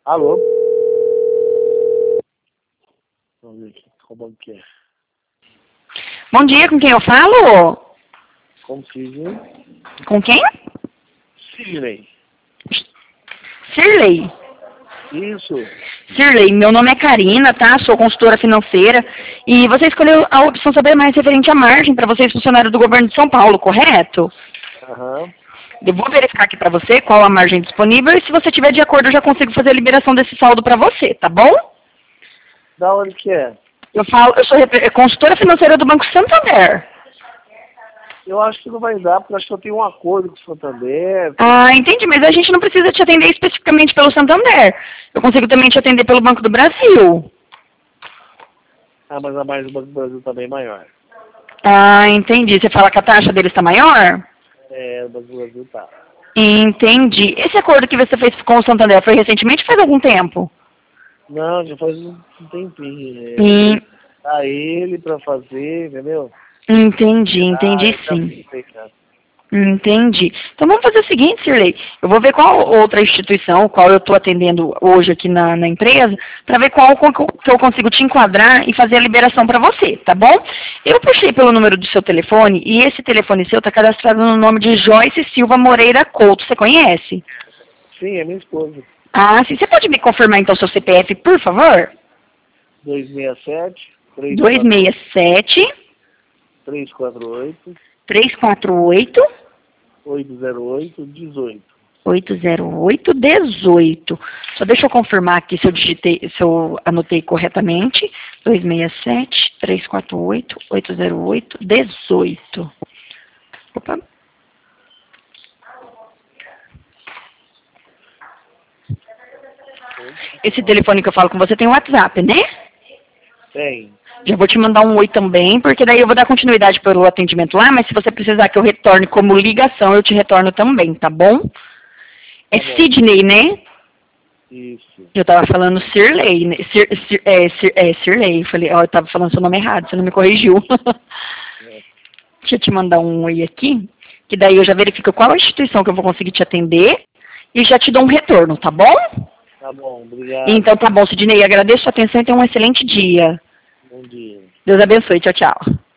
Alô? Vamos ver aqui, qual banco que é? Bom dia, com quem eu falo? Como se diz, hein? Com quem? Sidney. Sirley. Isso. Sirley, meu nome é Karina, tá? Sou consultora financeira. E você escolheu a opção saber mais referente à margem para vocês, funcionários do governo de São Paulo, correto? Aham. Eu vou verificar aqui para você qual a margem disponível e se você tiver de acordo eu já consigo fazer a liberação desse saldo para você, tá bom? Da onde que é? Eu sou consultora financeira do Banco Santander. Eu acho que não vai dar, porque eu acho que eu tenho um acordo com o Santander. Ah, entendi, mas a gente não precisa te atender especificamente pelo Santander. Eu consigo também te atender pelo Banco do Brasil. Ah, mas a margem do Banco do Brasil também é maior. Ah, entendi. Você fala que a taxa deles está maior? É, o Banco do Brasil tá. Entendi. Esse acordo que você fez com o Santander foi recentemente ou faz algum tempo? Não, já faz um tempinho. Hum, Tá ele pra fazer, entendeu? entendi Tá sim. feito. Entendi. Então vamos fazer o seguinte, Sirley. Eu vou ver qual outra instituição, qual eu estou atendendo hoje aqui na empresa, para ver qual que eu consigo te enquadrar e fazer a liberação para você, tá bom? Eu puxei pelo número do seu telefone e esse telefone seu está cadastrado no nome de Joyce Silva Moreira Couto. Você conhece? Sim, é minha esposa. Ah, sim. Você pode me confirmar então seu CPF, por favor? 267 267 348 348 808 18. 80818. Só deixa eu confirmar aqui se eu anotei corretamente. 267 348 80818. Opa. Esse telefone que eu falo com você tem WhatsApp, né? Tem. Já vou te mandar um oi também, porque daí eu vou dar continuidade pelo atendimento lá, mas se você precisar que eu retorne como ligação, eu te retorno também, tá bom? É Tá bom. Sidney, né? Isso. Eu tava falando Sirley, né? Sirley. Falei, ó, eu tava falando seu nome errado, você não me corrigiu. É. Deixa eu te mandar um oi aqui, que daí eu já verifico qual a instituição que eu vou conseguir te atender e já te dou um retorno, tá bom? Tá bom, obrigado. Então tá bom, Sidney, agradeço a atenção e tenha um excelente dia. Bom dia. Deus abençoe, tchau, tchau.